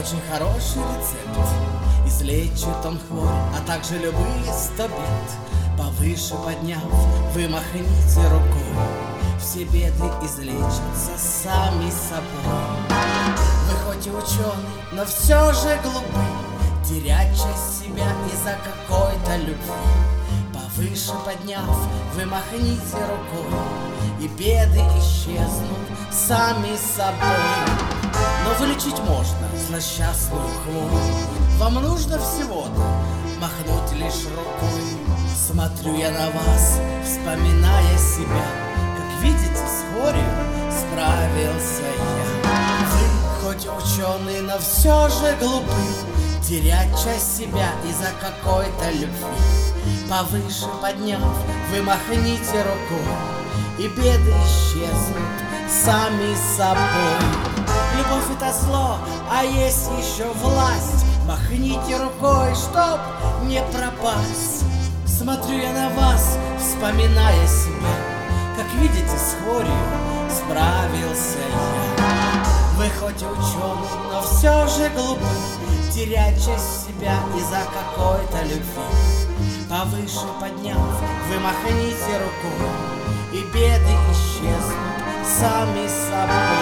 очень хороший рецепт. Излечит он хворь, а также любые 100 бед. Повыше подняв, вы махните рукой, все беды излечатся сами собой. Вы хоть и ученый, но все же глупы, терять часть себя из-за какой-то любви. Повыше подняв, вы махните рукой, и беды исчезнут сами собой. Но вылечить можно злосчастную хворь, вам нужно всего-то махнуть лишь рукой. Смотрю я на вас, вспоминая себя, как видите, с хворью справился я. Вы хоть и ученый, но все же глупы, терять часть себя из-за какой-то любви. Повыше подняв, вы махните рукой, и беды исчезнут сами собой. Любовь — это зло, а есть еще власть. Махните рукой, чтоб не пропасть. Смотрю я на вас, вспоминая себя, как видите, с хворью справился я. Вы хоть и ученый, но все же глупы, терять часть себя из-за какой-то любви. Повыше подняв, вы махните рукой, и беды исчезнут сами собой.